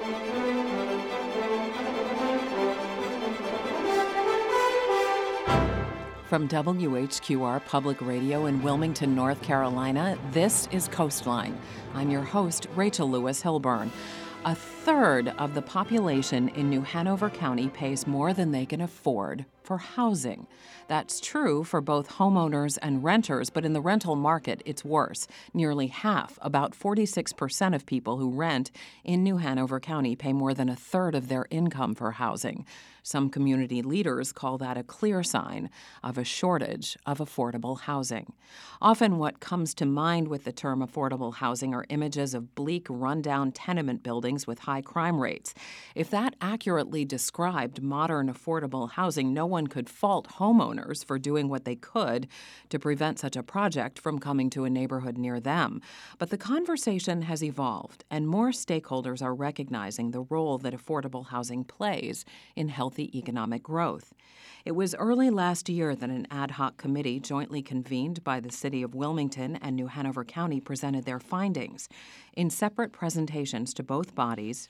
From WHQR Public Radio in Wilmington, North Carolina, this is Coastline. I'm your host, Rachel Lewis Hilburn. A third of the population in New Hanover County pays more than they can afford for housing. That's true for both homeowners and renters, but in the rental market, it's worse. Nearly half, about 46% of people who rent in New Hanover County pay more than a third of their income for housing. Some community leaders call that a clear sign of a shortage of affordable housing. Often what comes to mind with the term affordable housing are images of bleak, rundown tenement buildings with high crime rates. If that accurately described modern affordable housing, no one could fault homeowners for doing what they could to prevent such a project from coming to a neighborhood near them. But the conversation has evolved, and more stakeholders are recognizing the role that affordable housing plays in healthy economic growth. It was early last year that an ad hoc committee jointly convened by the City of Wilmington and New Hanover County presented their findings. In separate presentations to both bodies,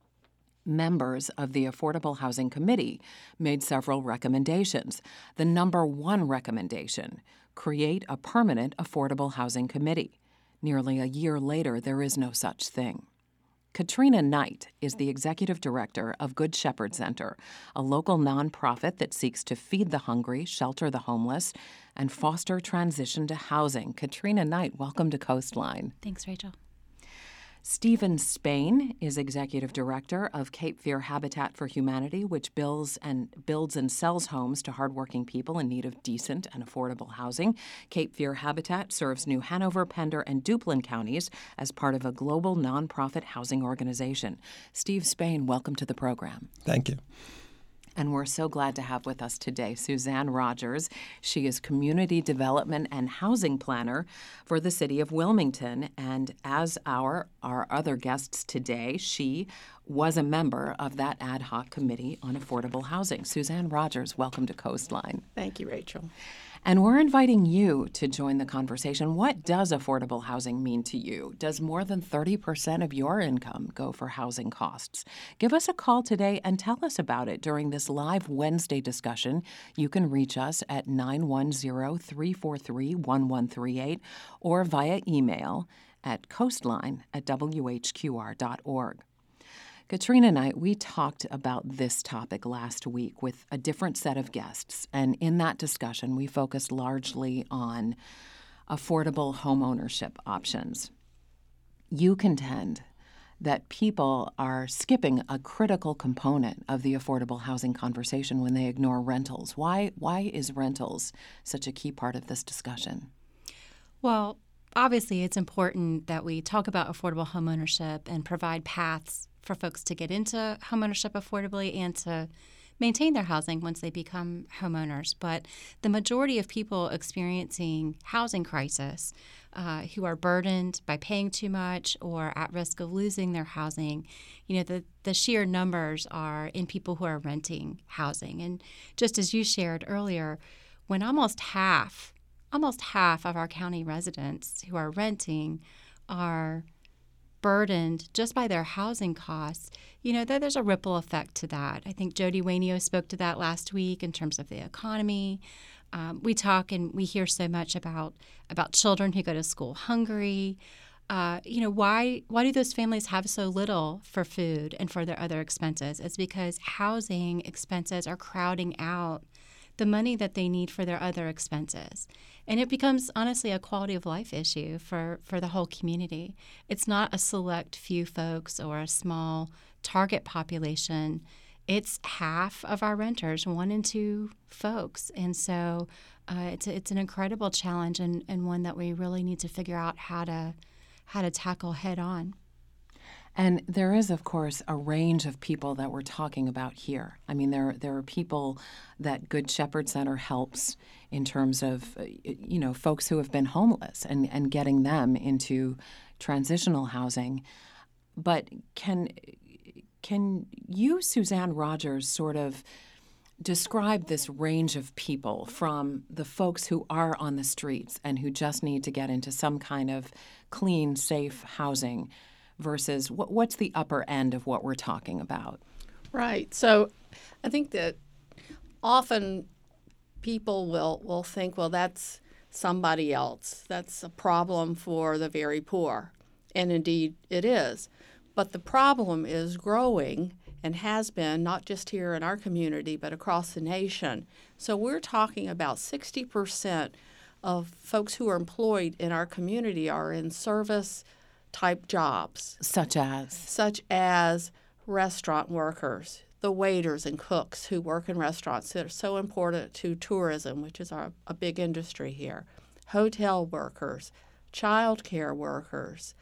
members of the Affordable Housing Committee made several recommendations. The number one recommendation: create a permanent Affordable Housing Committee. Nearly a year later, there is no such thing. Katrina Knight is the executive director of Good Shepherd Center, a local nonprofit that seeks to feed the hungry, shelter the homeless, and foster transition to housing. Katrina Knight, welcome to Coastline. Thanks, Rachel. Stephen Spain is executive director of Cape Fear Habitat for Humanity, which builds and sells homes to hardworking people in need of decent and affordable housing. Cape Fear Habitat serves New Hanover, Pender, and Duplin counties as part of a global nonprofit housing organization. Steve Spain, welcome to the program. Thank you. And we're so glad to have with us today Suzanne Rogers. She is Community Development and Housing Planner for the City of Wilmington. And as our other guests today, she was a member of that ad hoc committee on affordable housing. Suzanne Rogers, welcome to Coastline. Thank you, Rachel. And we're inviting you to join the conversation. What does affordable housing mean to you? Does more than 30% of your income go for housing costs? Give us a call today and tell us about it during this live Wednesday discussion. You can reach us at 910-343-1138 or via email at coastline@whqr.org. Katrina and I, we talked about this topic last week with a different set of guests, and in that discussion, we focused largely on affordable homeownership options. You contend that people are skipping a critical component of the affordable housing conversation when they ignore rentals. Why is rentals such a key part of this discussion? Well, obviously, it's important that we talk about affordable homeownership and provide paths for folks to get into homeownership affordably and to maintain their housing once they become homeowners. But the majority of people experiencing housing crisis who are burdened by paying too much or at risk of losing their housing, the sheer numbers are in people who are renting housing. And just as you shared earlier, when almost half of our county residents who are renting are burdened just by their housing costs, there's a ripple effect to that. I think Jody Wainio spoke to that last week in terms of the economy. We talk and we hear so much about children who go to school hungry. Why do those families have so little for food and for their other expenses? It's because housing expenses are crowding out the money that they need for their other expenses. And it becomes, honestly, a quality of life issue for the whole community. It's not a select few folks or a small target population. It's half of our renters, 1 in 2 folks. And so it's an incredible challenge and one that we really need to figure out how to tackle head on. And there is, of course, a range of people that we're talking about here. I mean, there are people that Good Shepherd Center helps in terms of, folks who have been homeless and getting them into transitional housing. But can you, Suzanne Rogers, sort of describe this range of people from the folks who are on the streets and who just need to get into some kind of clean, safe housing versus what's the upper end of what we're talking about? Right. So I think that often people will think, well, that's somebody else. That's a problem for the very poor. And indeed it is. But the problem is growing and has been not just here in our community but across the nation. So we're talking about 60% of folks who are employed in our community are in service type jobs. Such as Restaurant workers, the waiters and cooks who work in restaurants that are so important to tourism, which is a big industry here, hotel workers, child care workers,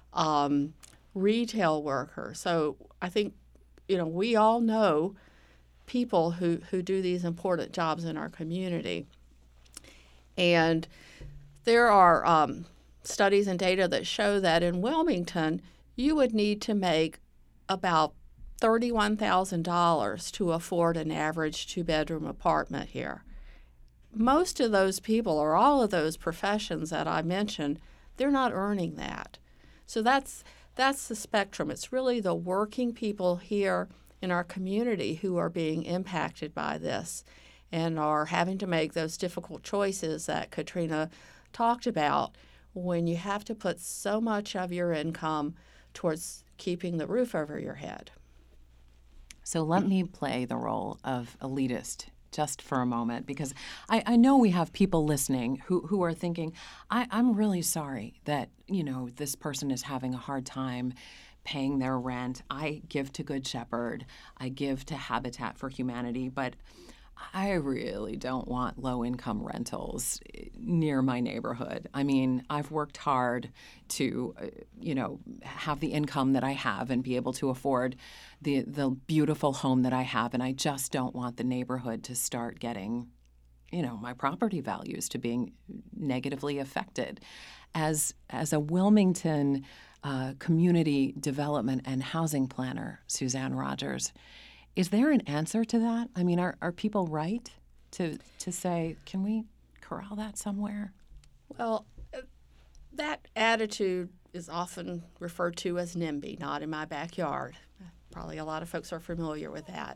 retail workers. So I think, we all know people who do these important jobs in our community. And there are studies and data that show that in Wilmington, you would need to make about $31,000 to afford an average two-bedroom apartment here. Most of those people, or all of those professions that I mentioned, they're not earning that. So that's the spectrum. It's really the working people here in our community who are being impacted by this and are having to make those difficult choices that Katrina talked about when you have to put so much of your income towards keeping the roof over your head. So let me play the role of elitist just for a moment, because I know we have people listening who are thinking, I'm really sorry that, this person is having a hard time paying their rent. I give to Good Shepherd. I give to Habitat for Humanity, but I really don't want low-income rentals near my neighborhood. I mean, I've worked hard to, have the income that I have and be able to afford the beautiful home that I have, and I just don't want the neighborhood to start getting, my property values to being negatively affected. As a Wilmington community development and housing planner, Suzanne Rogers, is there an answer to that? I mean, are people right to say, can we corral that somewhere? Well, that attitude is often referred to as NIMBY, not in my backyard. Probably a lot of folks are familiar with that.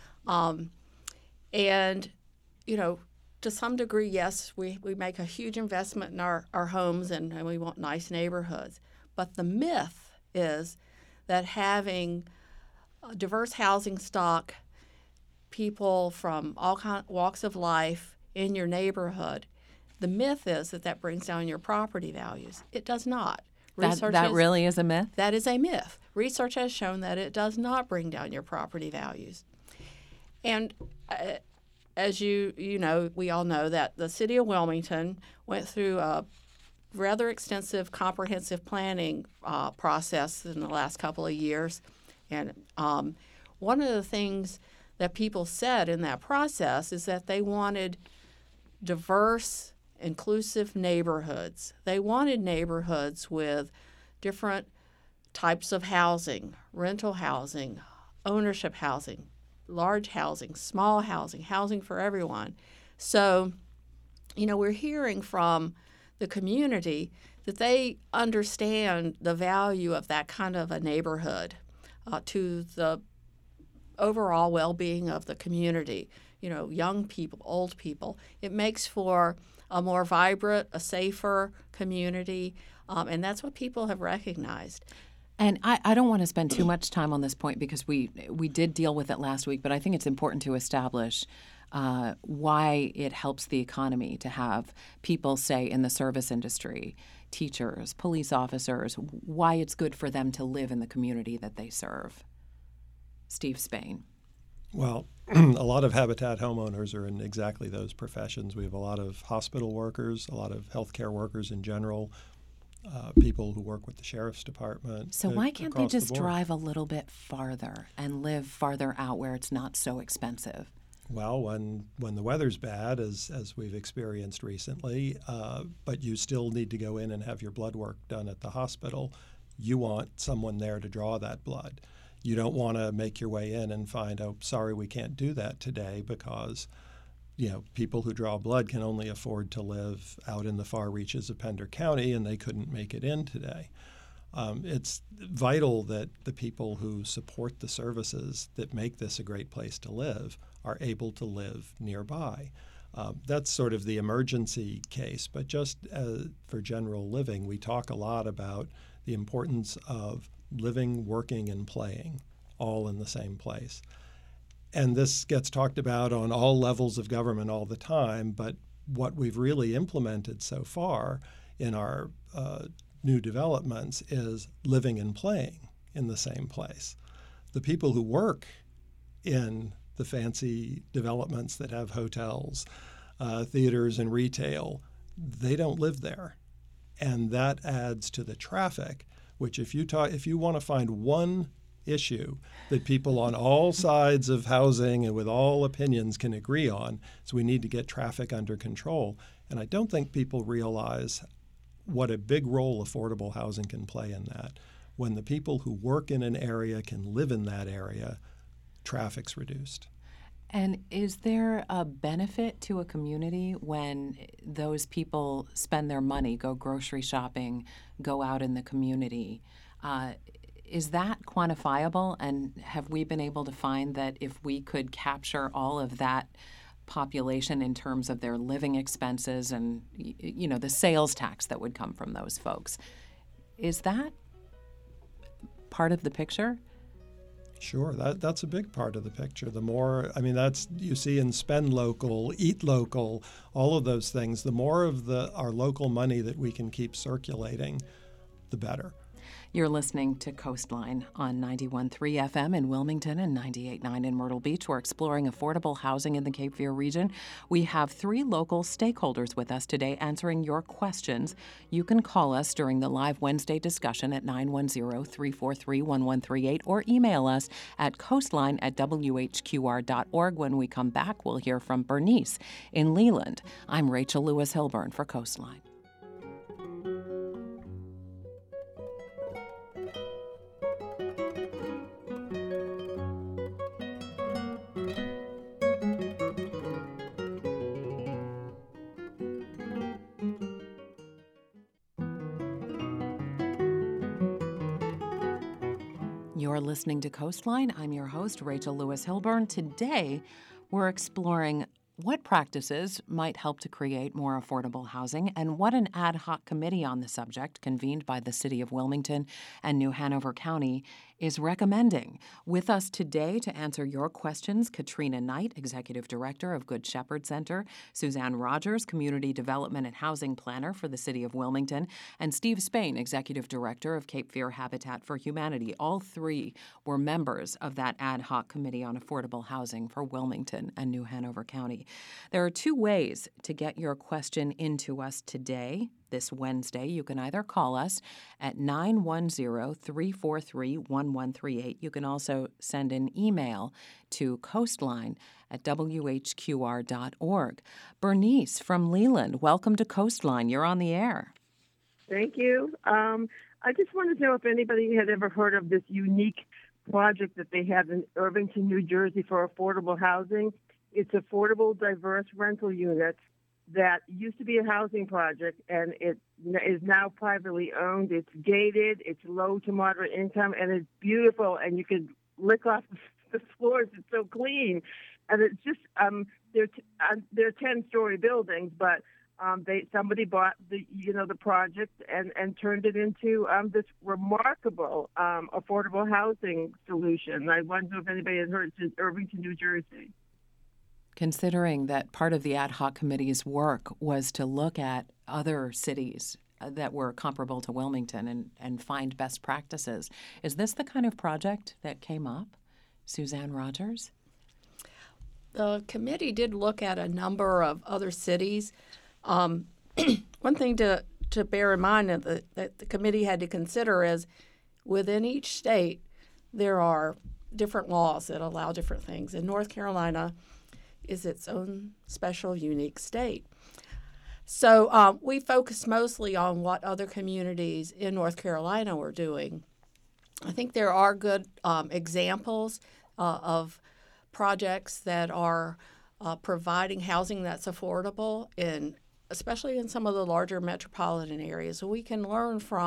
And, to some degree, yes, we make a huge investment in our homes and we want nice neighborhoods. But the myth is that having diverse housing stock, people from all walks of life in your neighborhood, the myth is that brings down your property values. It does not. That really is a myth? That is a myth. Research has shown that it does not bring down your property values. And as we all know that the city of Wilmington went through a rather extensive comprehensive planning process in the last couple of years. And one of the things that people said in that process is that they wanted diverse, inclusive neighborhoods. They wanted neighborhoods with different types of housing, rental housing, ownership housing, large housing, small housing, housing for everyone. So, we're hearing from the community that they understand the value of that kind of a neighborhood to the overall well-being of the community, young people, old people. It makes for a more vibrant, a safer community, and that's what people have recognized. And I don't want to spend too much time on this point because we did deal with it last week, but I think it's important to establish why it helps the economy to have people, say, in the service industry, teachers, police officers, why it's good for them to live in the community that they serve. Steve Spain. Well, a lot of Habitat homeowners are in exactly those professions. We have a lot of hospital workers, a lot of healthcare workers in general, people who work with the sheriff's department. So why can't they just drive a little bit farther and live farther out where it's not so expensive? Well, when the weather's bad, as we've experienced recently, but you still need to go in and have your blood work done at the hospital, you want someone there to draw that blood. You don't want to make your way in and find, oh, sorry, we can't do that today because, people who draw blood can only afford to live out in the far reaches of Pender County and they couldn't make it in today. It's vital that the people who support the services that make this a great place to live are able to live nearby. That's sort of the emergency case, but just for general living, we talk a lot about the importance of living, working, and playing all in the same place. And this gets talked about on all levels of government all the time, but what we've really implemented so far in our new developments is living and playing in the same place. The people who work in the fancy developments that have hotels, theaters, and retail, they don't live there. And that adds to the traffic, which if you want to find one issue that people on all sides of housing and with all opinions can agree on, is we need to get traffic under control. And I don't think people realize what a big role affordable housing can play in that. When the people who work in an area can live in that area, traffic's reduced. And is there a benefit to a community when those people spend their money, go grocery shopping, go out in the community? Is that quantifiable? And have we been able to find that if we could capture all of that population in terms of their living expenses and, you know, the sales tax that would come from those folks, is that part of the picture? Sure, that's a big part of the picture. The more, that's, you see in spend local, eat local, all of those things, the more of our local money that we can keep circulating, the better. You're listening to Coastline on 91.3 FM in Wilmington and 98.9 in Myrtle Beach. We're exploring affordable housing in the Cape Fear region. We have 3 local stakeholders with us today answering your questions. You can call us during the live Wednesday discussion at 910-343-1138 or email us at coastline@whqr.org. When we come back, we'll hear from Bernice in Leland. I'm Rachel Lewis Hilburn for Coastline. You're listening to Coastline. I'm your host, Rachel Lewis Hilburn. Today, we're exploring what practices might help to create more affordable housing and what an ad hoc committee on the subject convened by the City of Wilmington and New Hanover County is recommending. With us today to answer your questions, Katrina Knight, Executive Director of Good Shepherd Center, Suzanne Rogers, Community Development and Housing Planner for the City of Wilmington, and Steve Spain, Executive Director of Cape Fear Habitat for Humanity. All 3 were members of that ad hoc committee on affordable housing for Wilmington and New Hanover County. There are 2 ways to get your question into us today. This Wednesday, you can either call us at 910-343-1138. You can also send an email to coastline@whqr.org. Bernice from Leland, welcome to Coastline. You're on the air. Thank you. I just wanted to know if anybody had ever heard of this unique project that they have in Irvington, New Jersey for affordable housing. It's affordable, diverse rental units that used to be a housing project, and it is now privately owned. It's gated, it's low to moderate income, and it's beautiful, and you can lick off the floors. It's so clean. And it's just, they're 10-story buildings, but somebody bought the project and turned it into this remarkable affordable housing solution. I wonder if anybody has heard. It's in Irvington, New Jersey. Considering that part of the ad hoc committee's work was to look at other cities that were comparable to Wilmington and find best practices, is this the kind of project that came up? Suzanne Rogers? The committee did look at a number of other cities. One thing to bear in mind that the committee had to consider is within each state there are different laws that allow different things. In North Carolina is its own special, unique state. So we focused mostly on what other communities in North Carolina were doing. I think there are good examples of projects that are providing housing that's affordable, especially in some of the larger metropolitan areas. So we can learn from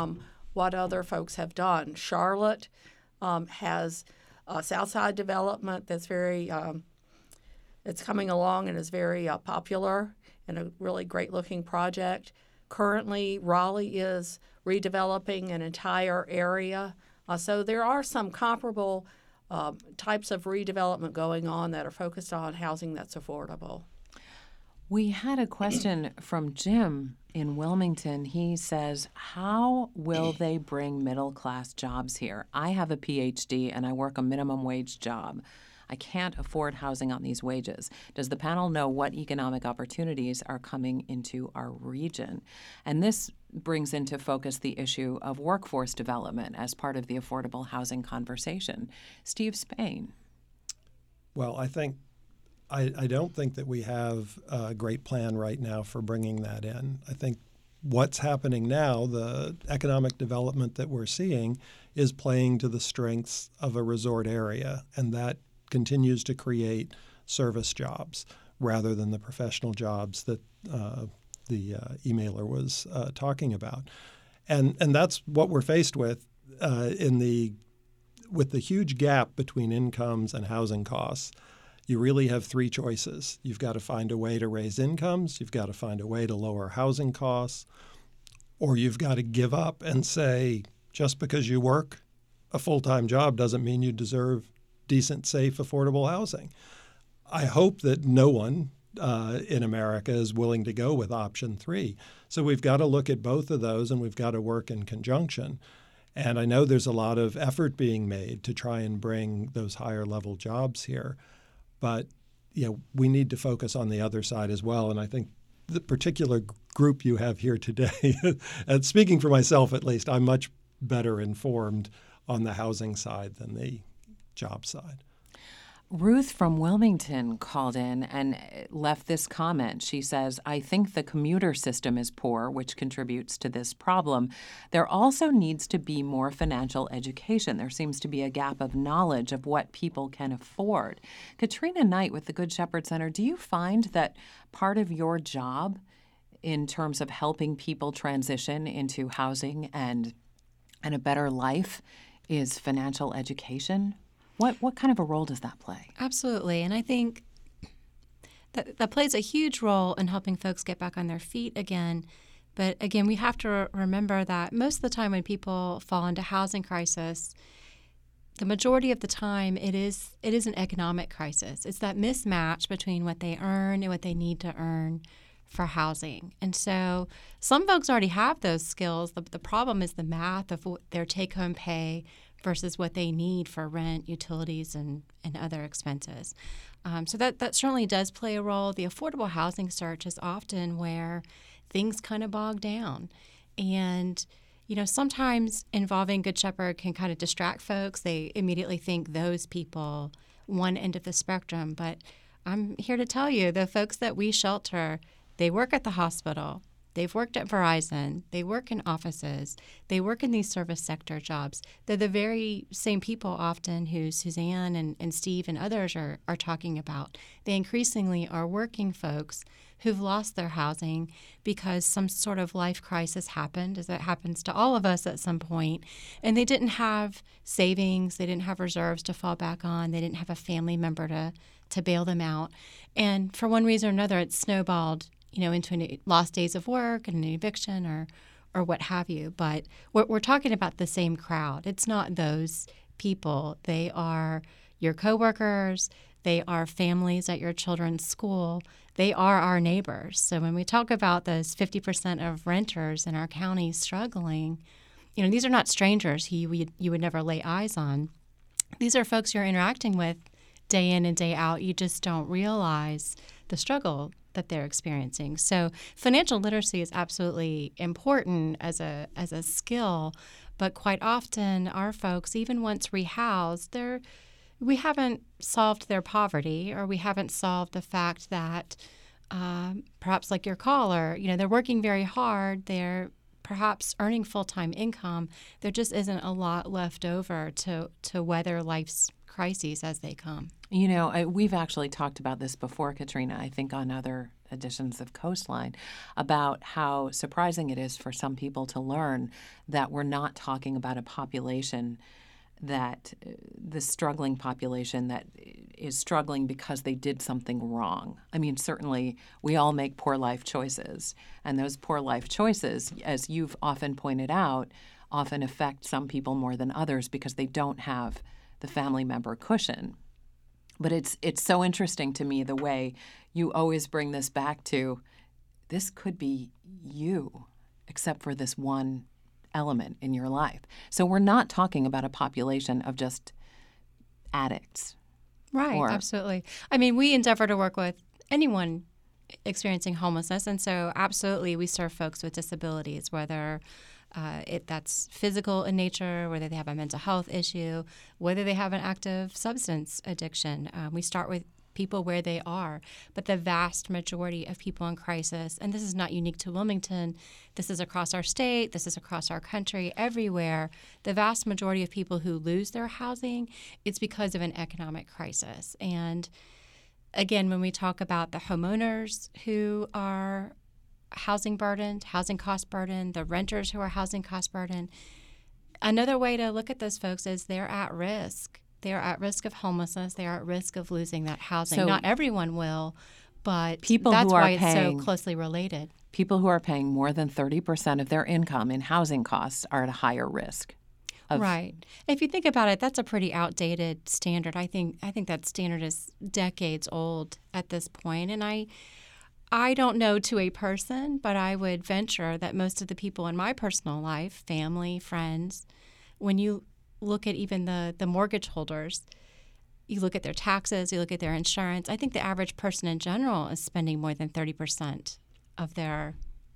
what other folks have done. Charlotte has a Southside development that's very, it's coming along and is very popular and a really great-looking project. Currently, Raleigh is redeveloping an entire area. So there are some comparable types of redevelopment going on that are focused on housing that's affordable. We had a question from Jim in Wilmington. He says, how will they bring middle-class jobs here? I have a PhD and I work a minimum wage job. I can't afford housing on these wages. Does the panel know what economic opportunities are coming into our region? And this brings into focus the issue of workforce development as part of the affordable housing conversation. Steve Spain. Well, I don't think that we have a great plan right now for bringing that in. I think what's happening now, the economic development that we're seeing, is playing to the strengths of a resort area, and that continues to create service jobs rather than the professional jobs that the emailer was talking about. And that's what we're faced with with the huge gap between incomes and housing costs. You really have three choices. You've got to find a way to raise incomes, you've got to find a way to lower housing costs, or you've got to give up and say, just because you work a full-time job doesn't mean you deserve decent, safe, affordable housing. I hope that no one in America is willing to go with option 3. So we've got to look at both of those, and we've got to work in conjunction. And I know there's a lot of effort being made to try and bring those higher level jobs here. But we need to focus on the other side as well. And I think the particular group you have here today, and speaking for myself at least, I'm much better informed on the housing side than the job side. Ruth from Wilmington called in and left this comment. She says, I think the commuter system is poor, which contributes to this problem. There also needs to be more financial education. There seems to be a gap of knowledge of what people can afford. Katrina Knight with the Good Shepherd Center, do you find that part of your job in terms of helping people transition into housing and a better life is financial education? What kind of a role does that play? Absolutely. And I think that plays a huge role in helping folks get back on their feet again. But again, we have to remember that most of the time when people fall into housing crisis, the majority of the time it is an economic crisis. It's that mismatch between what they earn and what they need to earn for housing. And so some folks already have those skills. The problem is the math of their take-home pay versus what they need for rent, utilities, and other expenses. So that certainly does play a role. The affordable housing search is often where things kind of bog down. And, sometimes involving Good Shepherd can kind of distract folks. They immediately think those people, one end of the spectrum. But I'm here to tell you, the folks that we shelter, they work at the hospital. They've worked at Verizon. They work in offices. They work in these service sector jobs. They're the very same people often who Suzanne and Steve and others are talking about. They increasingly are working folks who've lost their housing because some sort of life crisis happened, as it happens to all of us at some point, and they didn't have savings. They didn't have reserves to fall back on. They didn't have a family member to bail them out. And for one reason or another, it's snowballed into lost days of work and an eviction or what have you. But we're talking about the same crowd. It's not those people. They are your coworkers. They are families at your children's school. They are our neighbors. So when we talk about those 50% of renters in our county struggling, these are not strangers who you would never lay eyes on. These are folks you're interacting with day in and day out. You just don't realize the struggle that they're experiencing. So financial literacy is absolutely important as a skill, but quite often our folks, even once rehoused, we haven't solved their poverty, or we haven't solved the fact that perhaps like your caller, they're working very hard, they're perhaps earning full-time income. There just isn't a lot left over to weather life's crises as they come. You know, we've actually talked about this before, Katrina, I think on other editions of Coastline, about how surprising it is for some people to learn that we're not talking about a population that the struggling population that is struggling because they did something wrong. I mean, certainly we all make poor life choices, and those poor life choices, as you've often pointed out, often affect some people more than others because they don't have the family member cushion. But it's so interesting to me the way you always bring this back to this could be you, except for this one element in your life. So we're not talking about a population of just addicts. Right, absolutely. I mean, we endeavor to work with anyone experiencing homelessness, and so absolutely we serve folks with disabilities, whether that's physical in nature, whether they have a mental health issue, whether they have an active substance addiction. We start with people where they are. But the vast majority of people in crisis, and this is not unique to Wilmington, this is across our state, this is across our country, everywhere, the vast majority of people who lose their housing, it's because of an economic crisis. And again, when we talk about the homeowners who are housing burdened, housing cost burdened, the renters who are housing cost burdened, another way to look at those folks is they're at risk. They're at risk of homelessness. They are at risk of losing that housing. So not everyone will, but that's why it's so closely related. People who are paying more than 30% of their income in housing costs are at a higher risk. Right. If you think about it, that's a pretty outdated standard. I think that standard is decades old at this point. And I don't know to a person, but I would venture that most of the people in my personal life, family, friends, when you look at even the mortgage holders, you look at their taxes, you look at their insurance, I think the average person in general is spending more than 30% of their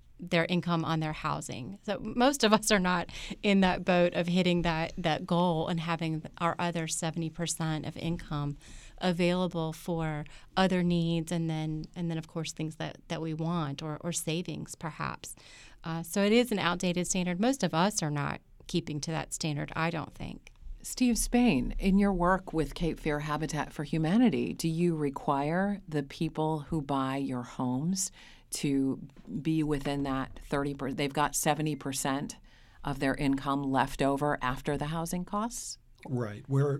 income on their housing. So most of us are not in that boat of hitting that goal and having our other 70% of income available for other needs and then of course things that we want or savings perhaps. So it is an outdated standard. Most of us are not keeping to that standard, I don't think. Steve Spain, in your work with Cape Fear Habitat for Humanity, do you require the people who buy your homes to be within that 30%? They've got 70% of their income left over after the housing costs? Right. We're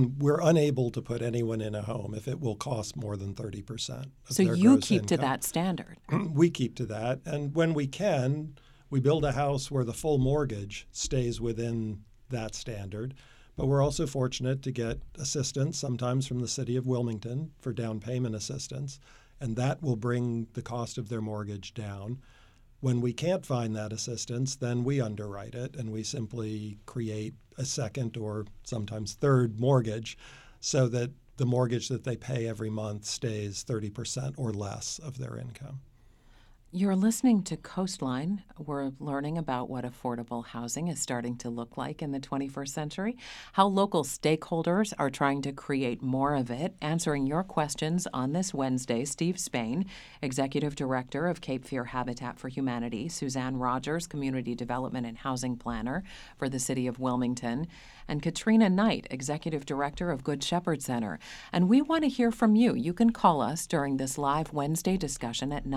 unable to put anyone in a home if it will cost more than 30%. So you keep to that standard. We keep to that. And when we can, we build a house where the full mortgage stays within that standard. But we're also fortunate to get assistance, sometimes from the city of Wilmington, for down payment assistance. And that will bring the cost of their mortgage down. When we can't find that assistance, then we underwrite it and we simply create a second or sometimes third mortgage so that the mortgage that they pay every month stays 30% or less of their income. You're listening to Coastline. We're learning about what affordable housing is starting to look like in the 21st century, how local stakeholders are trying to create more of it. Answering your questions on this Wednesday, Steve Spain, Executive Director of Cape Fear Habitat for Humanity, Suzanne Rogers, Community Development and Housing Planner for the City of Wilmington, and Katrina Knight, Executive Director of Good Shepherd Center. And we want to hear from you. You can call us during this live Wednesday discussion at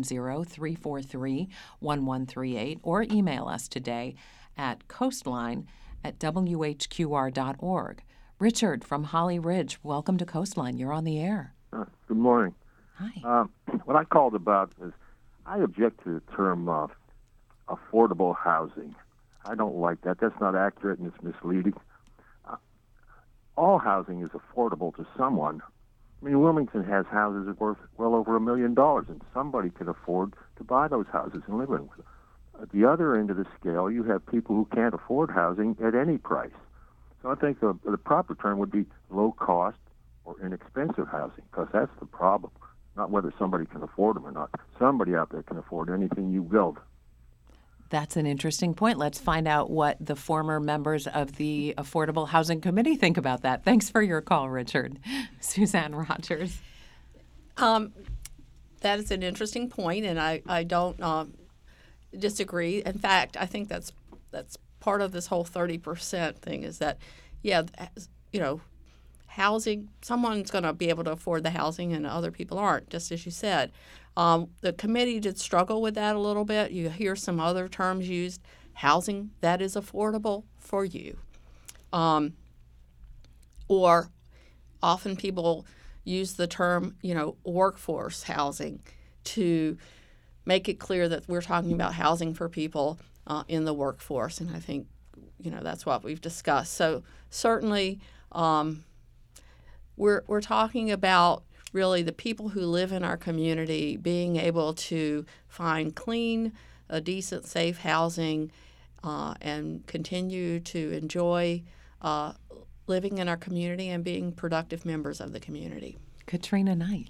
910-343-1138 or email us today at coastline@whqr.org. Richard from Holly Ridge, welcome to Coastline. You're on the air. Good morning. Hi. What I called about is I object to the term affordable housing. I don't like that. That's not accurate and it's misleading. All housing is affordable to someone. I mean, Wilmington has houses worth well over $1 million, and somebody can afford to buy those houses and live in them. At the other end of the scale, you have people who can't afford housing at any price. So I think the proper term would be low cost or inexpensive housing, because that's the problem, not whether somebody can afford them or not. Somebody out there can afford anything you build. That's an interesting point. Let's find out what the former members of the Affordable Housing Committee think about that. Thanks for your call, Richard. Suzanne Rogers. That is an interesting point, and I don't disagree. In fact, I think that's part of this whole 30% thing is that, housing, someone's going to be able to afford the housing and other people aren't, just as you said. The committee did struggle with that a little bit. You hear some other terms used, housing that is affordable for you. Or often people use the term, workforce housing to make it clear that we're talking about housing for people in the workforce. And I think, that's what we've discussed. So certainly we're talking about really the people who live in our community being able to find clean, decent, safe housing and continue to enjoy living in our community and being productive members of the community. Katrina Knight.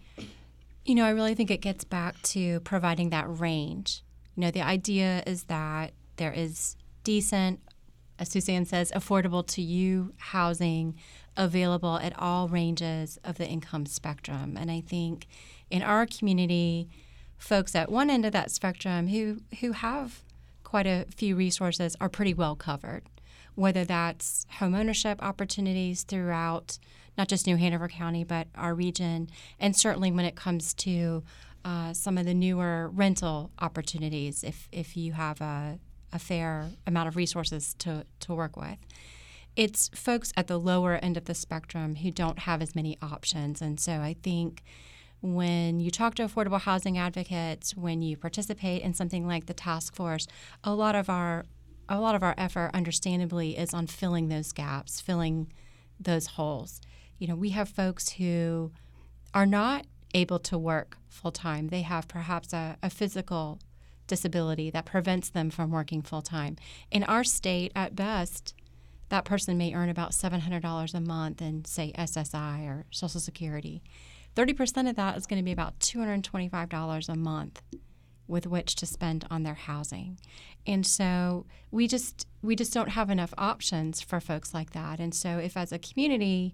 I really think it gets back to providing that range. The idea is that there is decent, as Suzanne says, affordable to you housing available at all ranges of the income spectrum. And I think in our community, folks at one end of that spectrum who have quite a few resources are pretty well covered, whether that's homeownership opportunities throughout not just New Hanover County, but our region, and certainly when it comes to some of the newer rental opportunities, if you have a fair amount of resources to work with. It's folks at the lower end of the spectrum who don't have as many options. And so I think when you talk to affordable housing advocates, when you participate in something like the task force, a lot of our effort, understandably, is on filling those gaps, filling those holes. We have folks who are not able to work full-time. They have perhaps a physical disability that prevents them from working full-time. In our state, at best, that person may earn about $700 a month in, say, SSI or Social Security. 30% of that is going to be about $225 a month with which to spend on their housing. And so we just don't have enough options for folks like that. And so if as a community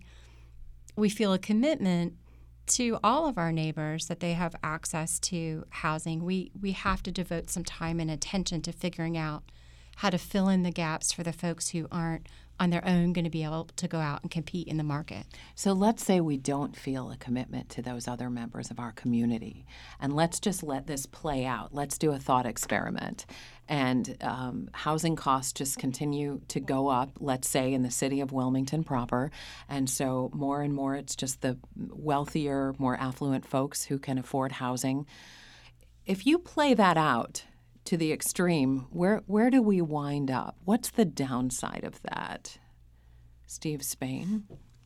we feel a commitment to all of our neighbors that they have access to housing, we have to devote some time and attention to figuring out how to fill in the gaps for the folks who aren't on their own going to be able to go out and compete in the market. So let's say we don't feel a commitment to those other members of our community, and let's just let this play out. Let's do a thought experiment. And housing costs just continue to go up, let's say, in the city of Wilmington proper. And so more and more it's just the wealthier, more affluent folks who can afford housing. If you play that out to the extreme, where do we wind up? What's the downside of that? Steve Spain?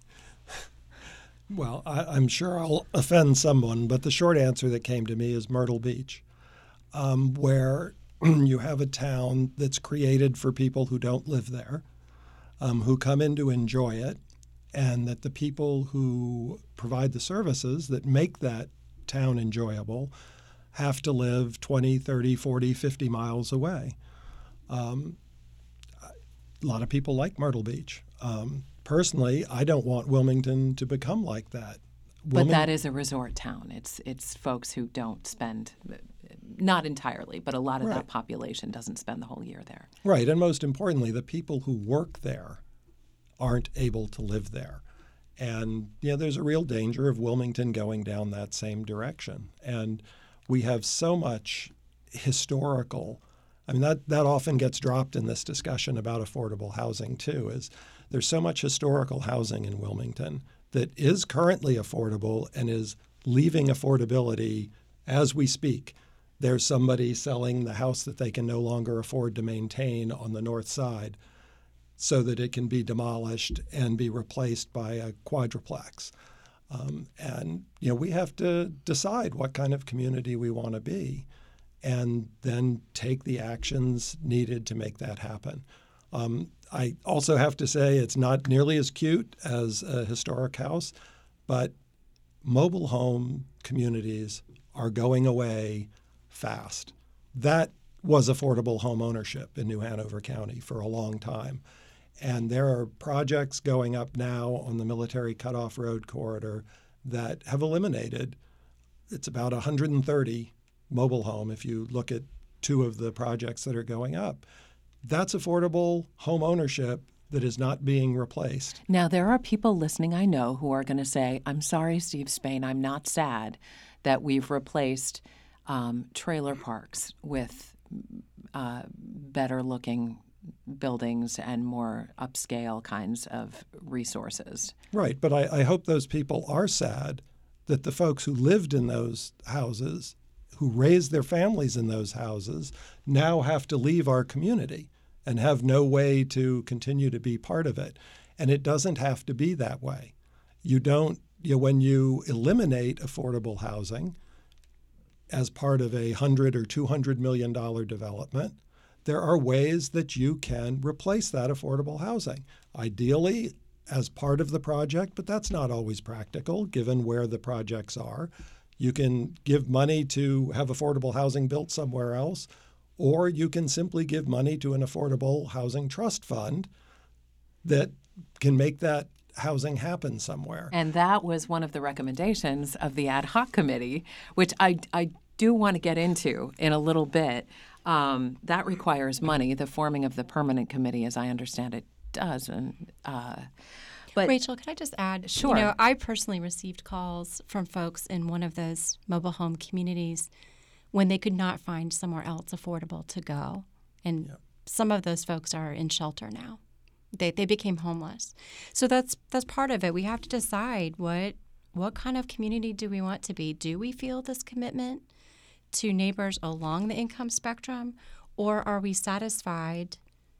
Well, I'm sure I'll offend someone, but the short answer that came to me is Myrtle Beach, where you have a town that's created for people who don't live there, who come in to enjoy it, and that the people who provide the services that make that town enjoyable have to live 20, 30, 40, 50 miles away. A lot of people like Myrtle Beach. Personally, I don't want Wilmington to become like that. But that is a resort town. It's folks who don't spend, not entirely, but a lot of the population doesn't spend the whole year there. Right, and most importantly, the people who work there aren't able to live there. And there's a real danger of Wilmington going down that same direction. And we have so much historical, that often gets dropped in this discussion about affordable housing too, is there's so much historical housing in Wilmington that is currently affordable and is leaving affordability as we speak. There's somebody selling the house that they can no longer afford to maintain on the north side so that it can be demolished and be replaced by a quadruplex. And we have to decide what kind of community we want to be and then take the actions needed to make that happen. I also have to say it's not nearly as cute as a historic house, but mobile home communities are going away fast. That was affordable home ownership in New Hanover County for a long time. And there are projects going up now on the Military Cutoff Road corridor that have eliminated, it's about 130 mobile home if you look at two of the projects that are going up. That's affordable home ownership that is not being replaced. Now, there are people listening I know who are going to say, I'm sorry, Steve Spain, I'm not sad that we've replaced trailer parks with better-looking buildings and more upscale kinds of resources. Right, but I hope those people are sad that the folks who lived in those houses, who raised their families in those houses, now have to leave our community and have no way to continue to be part of it. And it doesn't have to be that way. When you eliminate affordable housing as part of a $100 or $200 million development, there are ways that you can replace that affordable housing. Ideally, as part of the project, but that's not always practical given where the projects are. You can give money to have affordable housing built somewhere else, or you can simply give money to an affordable housing trust fund that can make that housing happen somewhere. And that was one of the recommendations of the ad hoc committee, which I do want to get into in a little bit. That requires money. The forming of the permanent committee, as I understand it, does. But Rachel, can I just add? Sure. I personally received calls from folks in one of those mobile home communities when they could not find somewhere else affordable to go. And some of those folks are in shelter now. They became homeless. So that's part of it. We have to decide what kind of community do we want to be? Do we feel this commitment to neighbors along the income spectrum, or are we satisfied,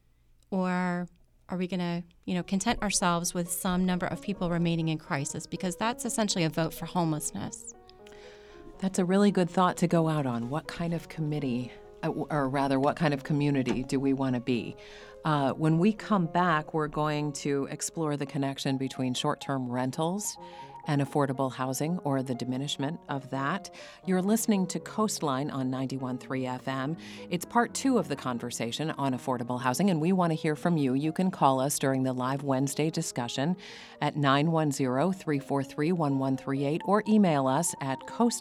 or are we going to, content ourselves with some number of people remaining in crisis? Because that's essentially a vote for homelessness. That's a really good thought to go out on. What kind of committee, or rather, what kind of community do we want to be? When we come back, we're going to explore the connection between short-term rentals and affordable housing, or the diminishment of that. You're listening to Coastline on 91.3 FM. It's part 2 of the conversation on affordable housing, and we want to hear from you. You can call us during the live Wednesday discussion at 910-343-1138 or email us at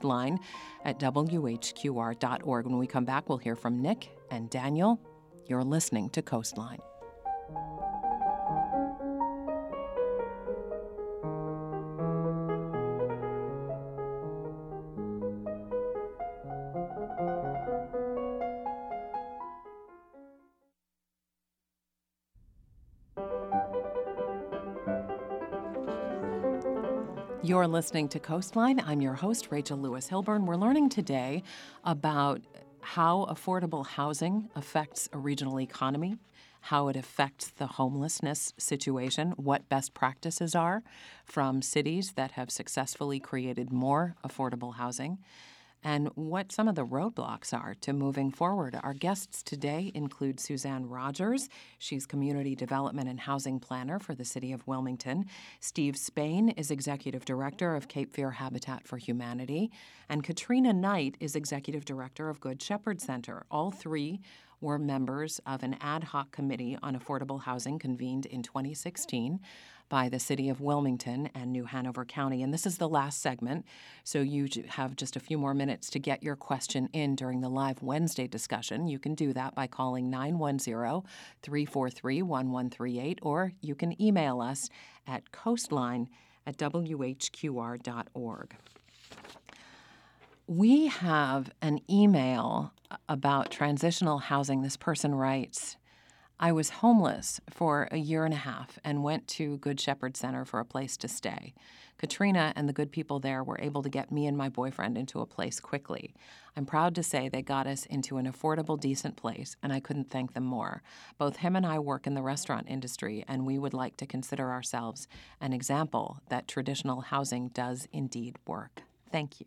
coastline@whqr.org. When we come back, we'll hear from Nick and Daniel. You're listening to Coastline. You're listening to Coastline. I'm your host, Rachel Lewis Hilburn. We're learning today about how affordable housing affects a regional economy, how it affects the homelessness situation, what best practices are from cities that have successfully created more affordable housing, and what some of the roadblocks are to moving forward. Our guests today include Suzanne Rogers. She's Community Development and Housing Planner for the City of Wilmington. Steve Spain is Executive Director of Cape Fear Habitat for Humanity. And Katrina Knight is Executive Director of Good Shepherd Center. All three were members of an ad hoc committee on affordable housing convened in 2016 by the City of Wilmington and New Hanover County. And this is the last segment, so you have just a few more minutes to get your question in during the live Wednesday discussion. You can do that by calling 910-343-1138, or you can email us at coastline@whqr.org. We have an email about transitional housing. This person writes, I was homeless for a year and a half and went to Good Shepherd Center for a place to stay. Katrina and the good people there were able to get me and my boyfriend into a place quickly. I'm proud to say they got us into an affordable, decent place, and I couldn't thank them more. Both him and I work in the restaurant industry, and we would like to consider ourselves an example that traditional housing does indeed work. Thank you.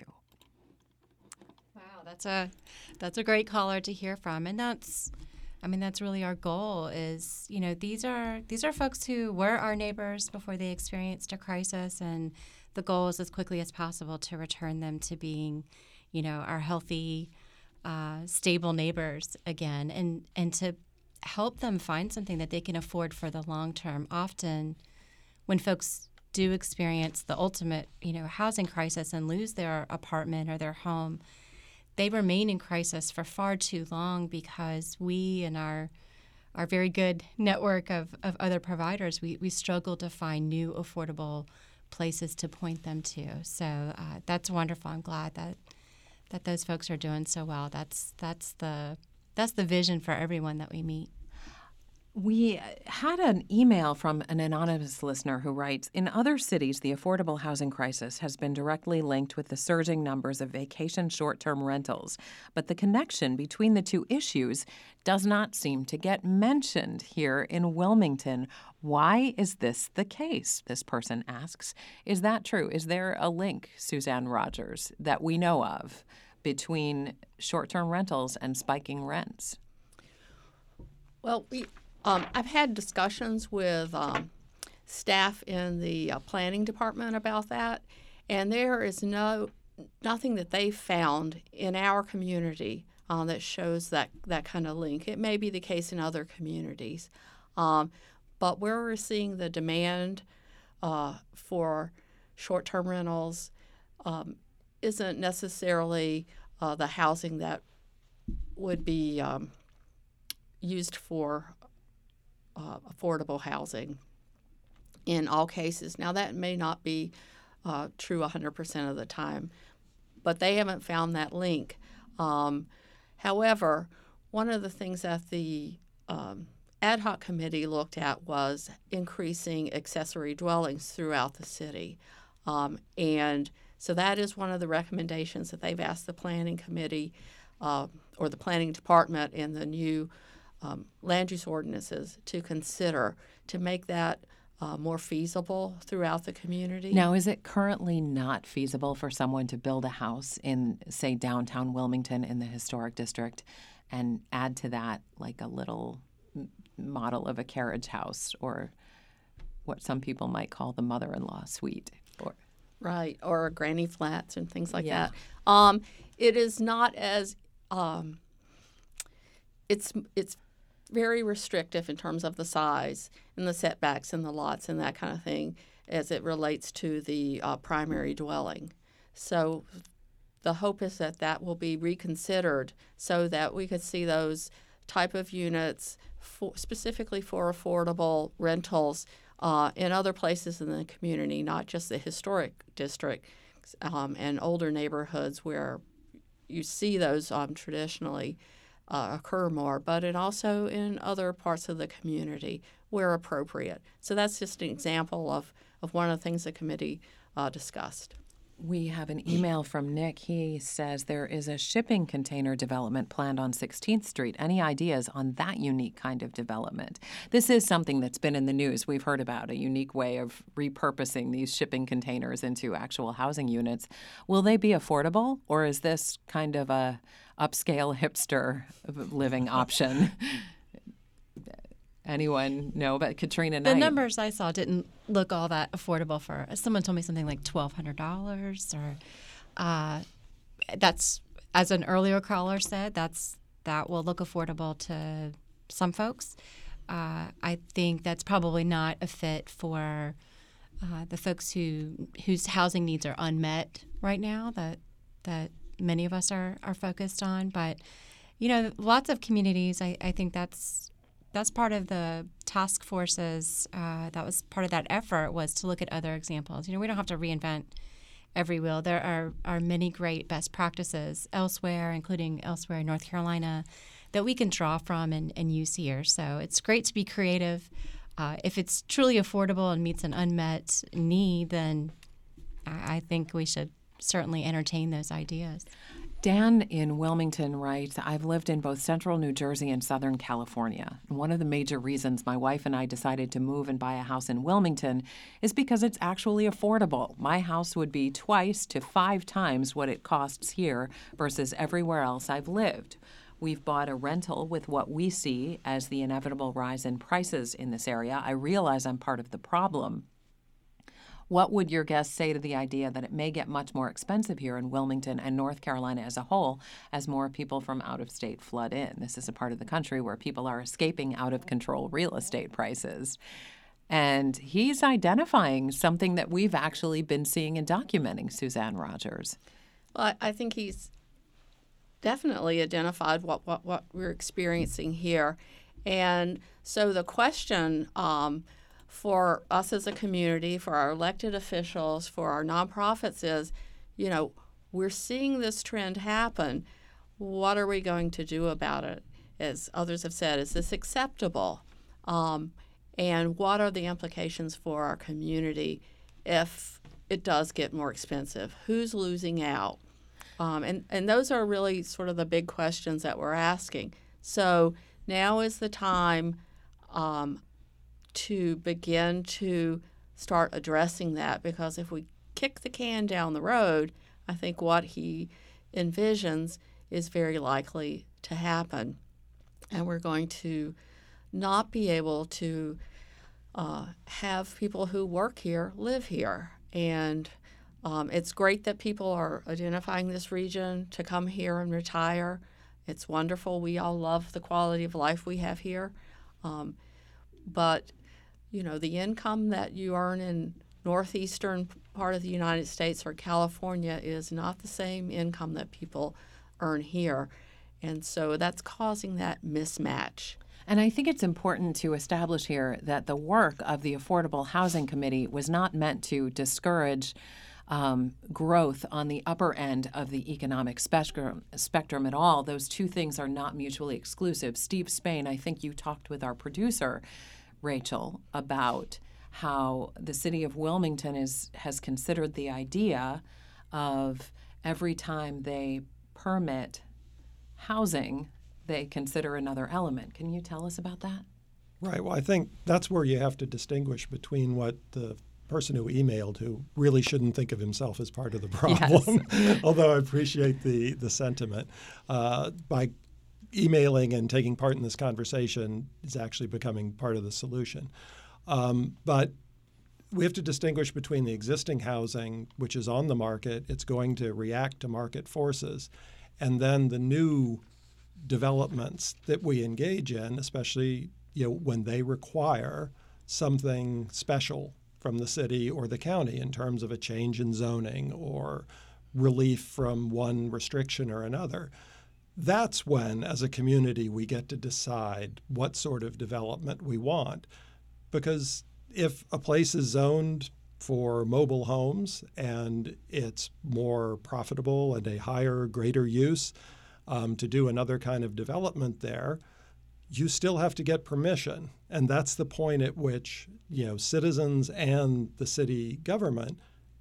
Wow, that's a great caller to hear from, and that's really our goal. Is these are folks who were our neighbors before they experienced a crisis, and the goal is as quickly as possible to return them to being, our healthy, stable neighbors again, and to help them find something that they can afford for the long term. Often, when folks do experience the ultimate, housing crisis and lose their apartment or their home, they remain in crisis for far too long because we and our our very good network of other providers, we struggle to find new affordable places to point them to. So that's wonderful. I'm glad that those folks are doing so well. That's the vision for everyone that we meet. We had an email from an anonymous listener who writes, in other cities, the affordable housing crisis has been directly linked with the surging numbers of vacation short-term rentals. But the connection between the two issues does not seem to get mentioned here in Wilmington. Why is this the case? This person asks. Is that true? Is there a link, Suzanne Rogers, that we know of between short-term rentals and spiking rents? Well, I've had discussions with staff in the planning department about that, and there is nothing that they found in our community that shows that kind of link. It may be the case in other communities, but where we're seeing the demand for short-term rentals isn't necessarily the housing that would be used for affordable housing in all cases. Now, that may not be true 100% of the time, but they haven't found that link. However, one of the things that the ad hoc committee looked at was increasing accessory dwellings throughout the city. And so that is one of the recommendations that they've asked the planning committee or the planning department in the new land use ordinances to consider to make that more feasible throughout the community. Now, is it currently not feasible for someone to build a house in, say, downtown Wilmington in the historic district and add to that like a little model of a carriage house or what some people might call the mother-in-law suite? Right, or granny flats and things like that. It is not as it's very restrictive in terms of the size and the setbacks and the lots and that kind of thing as it relates to the primary dwelling. So the hope is that that will be reconsidered so that we could see those type of units specifically for affordable rentals in other places in the community, not just the historic district and older neighborhoods where you see those traditionally occur more, but also in other parts of the community where appropriate. So that's just an example of one of the things the committee discussed. We have an email from Nick. He says there is a shipping container development planned on 16th Street. Any ideas on that unique kind of development? This is something that's been in the news. We've heard about a unique way of repurposing these shipping containers into actual housing units. Will they be affordable, or is this kind of a upscale hipster living option? Anyone know about Katrina Knight? The numbers I saw didn't look all that affordable for. Someone told me something like $1,200, or that's, as an earlier caller said, that will look affordable to some folks. I think that's probably not a fit for the folks whose housing needs are unmet right now. That many of us are focused on, but lots of communities. I think that's part of the task forces. That was part of that effort, was to look at other examples. We don't have to reinvent every wheel. There are many great best practices elsewhere, including elsewhere in North Carolina, that we can draw from and use here. So it's great to be creative. If it's truly affordable and meets an unmet need, then I think we should certainly entertain those ideas. Dan in Wilmington writes, I've lived in both central New Jersey and Southern California. And one of the major reasons my wife and I decided to move and buy a house in Wilmington is because it's actually affordable. My house would be 2 to 5 times what it costs here versus everywhere else I've lived. We've bought a rental with what we see as the inevitable rise in prices in this area. I realize I'm part of the problem. What would your guests say to the idea that it may get much more expensive here in Wilmington and North Carolina as a whole as more people from out of state flood in? This is a part of the country where people are escaping out of control real estate prices. And he's identifying something that we've actually been seeing and documenting, Suzanne Rogers. Well, I think he's definitely identified what we're experiencing here. And so the question for us as a community, for our elected officials, for our nonprofits is, we're seeing this trend happen. What are we going to do about it? As others have said, is this acceptable? And what are the implications for our community if it does get more expensive? Who's losing out? And those are really sort of the big questions that we're asking. So now is the time to begin to start addressing that, because if we kick the can down the road, I think what he envisions is very likely to happen. And we're going to not be able to have people who work here live here. And it's great that people are identifying this region to come here and retire. It's wonderful. We all love the quality of life we have here. But, the income that you earn in northeastern part of the United States or California is not the same income that people earn here. And so that's causing that mismatch. And I think it's important to establish here that the work of the Affordable Housing Committee was not meant to discourage growth on the upper end of the economic spectrum at all. Those two things are not mutually exclusive. Steve Spain, I think you talked with our producer, Rachel, about how the city of Wilmington has considered the idea of every time they permit housing, they consider another element. Can you tell us about that? Right. Well, I think that's where you have to distinguish between what the person who emailed, who really shouldn't think of himself as part of the problem, yes. Although I appreciate the sentiment, by emailing and taking part in this conversation is actually becoming part of the solution. But we have to distinguish between the existing housing, which is on the market, it's going to react to market forces, and then the new developments that we engage in, especially when they require something special from the city or the county in terms of a change in zoning or relief from one restriction or another. That's when, as a community, we get to decide what sort of development we want. Because if a place is zoned for mobile homes and it's more profitable and a higher, greater use to do another kind of development there, you still have to get permission. And that's the point at which, citizens and the city government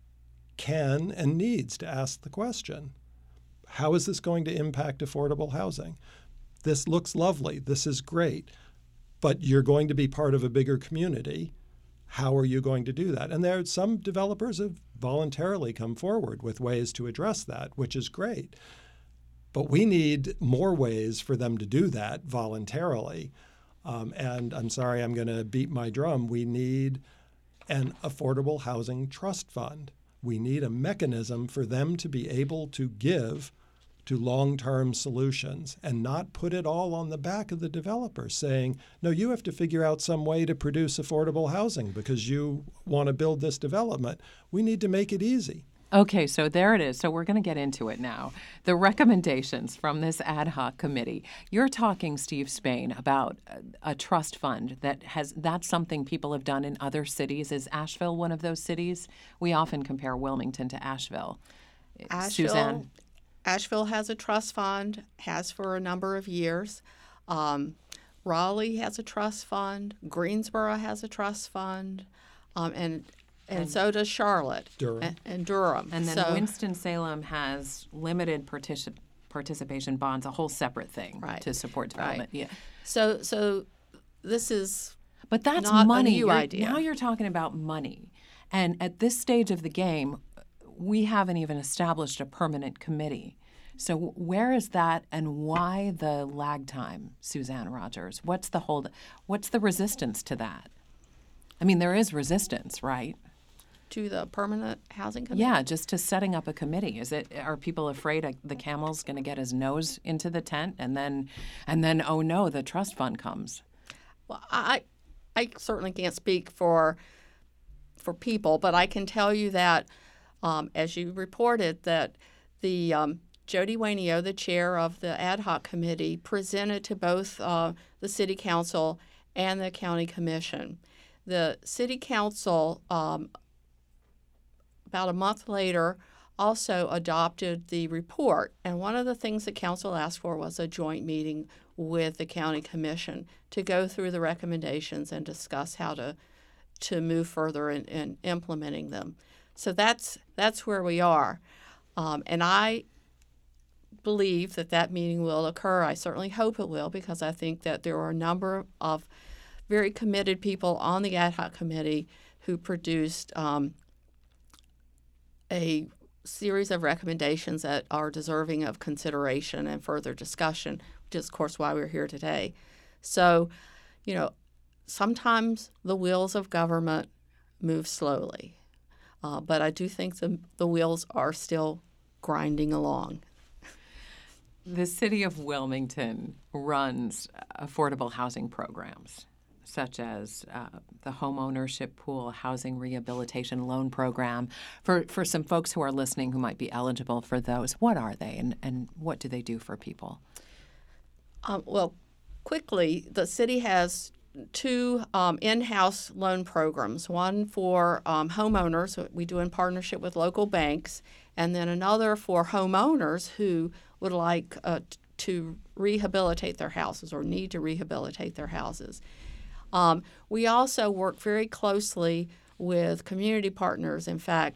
can and needs to ask the question, how is this going to impact affordable housing? This looks lovely. This is great. But you're going to be part of a bigger community. How are you going to do that? And some developers have voluntarily come forward with ways to address that, which is great. But we need more ways for them to do that voluntarily. And I'm sorry, I'm going to beat my drum. We need an affordable housing trust fund. We need a mechanism for them to be able to give to long-term solutions and not put it all on the back of the developer saying, no, you have to figure out some way to produce affordable housing because you want to build this development. We need to make it easy. Okay, so there it is. So we're going to get into it now. The recommendations from this ad hoc committee. You're talking, Steve Spain, about a trust fund that's something people have done in other cities. Is Asheville one of those cities? We often compare Wilmington to Asheville. Suzanne? Asheville has a trust fund, has for a number of years. Raleigh has a trust fund. Greensboro has a trust fund. And so does Charlotte. Durham. And Durham. And then Winston-Salem has limited participation bonds, a whole separate thing to support development. Right. Yeah. So this is but that's not money. a new idea. Now you're talking about money. And at this stage of the game, we haven't even established a permanent committee. So where is that and why the lag time, Suzanne Rogers? What's the resistance to that? I mean, there is resistance, right? To the permanent housing committee? Yeah, just to setting up a committee. Are people afraid the camel's going to get his nose into the tent and then oh no, the trust fund comes? Well, I certainly can't speak for people, but I can tell you that as you reported that the Jody Wainio, the chair of the ad hoc committee, presented to both the city council and the county commission. The city council, about a month later, also adopted the report. And one of the things the council asked for was a joint meeting with the county commission to go through the recommendations and discuss how to move further in implementing them. So that's where we are. And I believe that meeting will occur. I certainly hope it will, because I think that there are a number of very committed people on the ad hoc committee who produced a series of recommendations that are deserving of consideration and further discussion, which is, of course, why we're here today. So, sometimes the wheels of government move slowly, but I do think the wheels are still grinding along. The city of Wilmington runs affordable housing programs, such as the home ownership pool housing rehabilitation loan program. For some folks who are listening who might be eligible for those, what are they and what do they do for people? Well, quickly, the city has two in-house loan programs, one for homeowners we do in partnership with local banks, and then another for homeowners who would like to rehabilitate their houses or need to rehabilitate their houses. We also work very closely with community partners. In fact,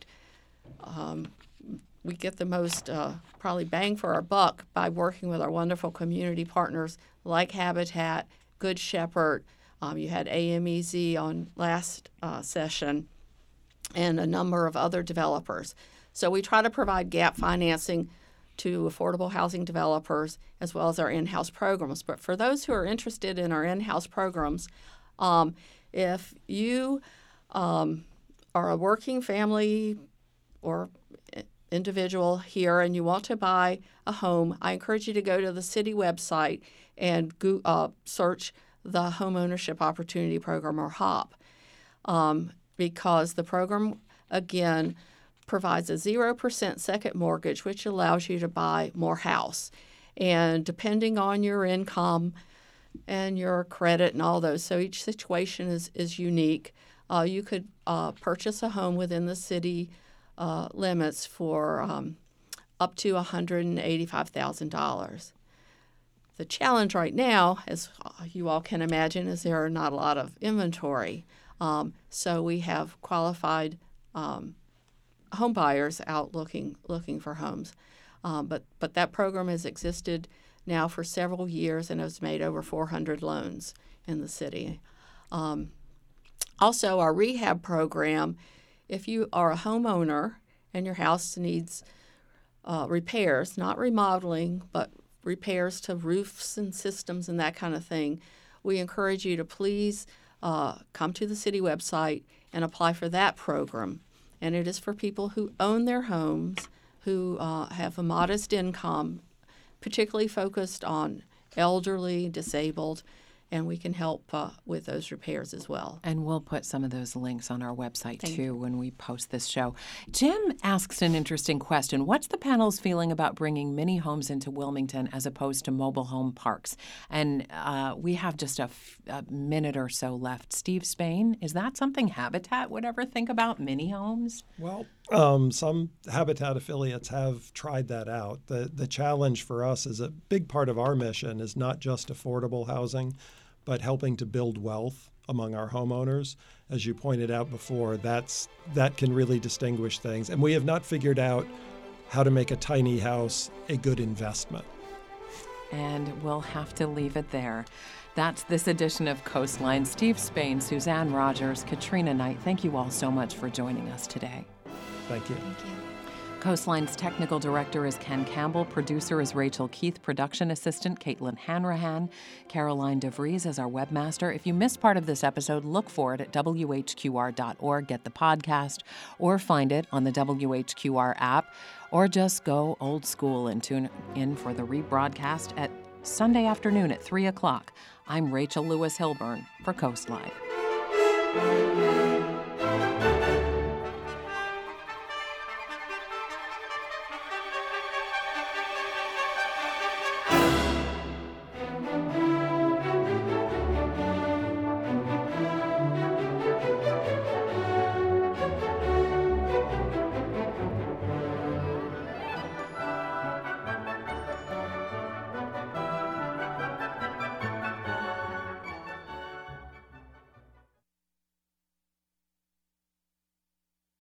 we get the most probably bang for our buck by working with our wonderful community partners like Habitat, Good Shepherd. You had AMEZ on last session, and a number of other developers. So we try to provide gap financing to affordable housing developers as well as our in-house programs. But for those who are interested in our in-house programs, if you are a working family or individual here and you want to buy a home, I encourage you to go to the city website and search the Home Ownership Opportunity Program, or HOP, because the program, again, provides a 0% second mortgage, which allows you to buy more house. And depending on your income and your credit and all those, so each situation is unique, you could purchase a home within the city limits for up to $185,000. The challenge right now, as you all can imagine, is there are not a lot of inventory. So we have qualified home buyers out looking for homes. But that program has existed now for several years and has made over 400 loans in the city. Also, our rehab program, if you are a homeowner and your house needs repairs, not remodeling, but repairs to roofs and systems and that kind of thing, we encourage you to please come to the city website and apply for that program. And it is for people who own their homes, who have a modest income, particularly focused on elderly, disabled, and we can help with those repairs as well. And we'll put some of those links on our website, too, when we post this show. Jim asks an interesting question. What's the panel's feeling about bringing mini homes into Wilmington as opposed to mobile home parks? And we have just a minute or so left. Steve Spain, is that something Habitat would ever think about, mini homes? Well, some Habitat affiliates have tried that out. The challenge for us is a big part of our mission is not just affordable housing, but helping to build wealth among our homeowners. As you pointed out before, that can really distinguish things. And we have not figured out how to make a tiny house a good investment. And we'll have to leave it there. That's this edition of Coastline. Steve Spain, Suzanne Rogers, Katrina Knight, thank you all so much for joining us today. Thank you. Thank you. Coastline's technical director is Ken Campbell. Producer is Rachel Keith. Production assistant Caitlin Hanrahan. Caroline DeVries is our webmaster. If you missed part of this episode, look for it at WHQR.org. Get the podcast or find it on the WHQR app, or just go old school and tune in for the rebroadcast at Sunday afternoon at 3 o'clock. I'm Rachel Lewis Hilburn for Coastline.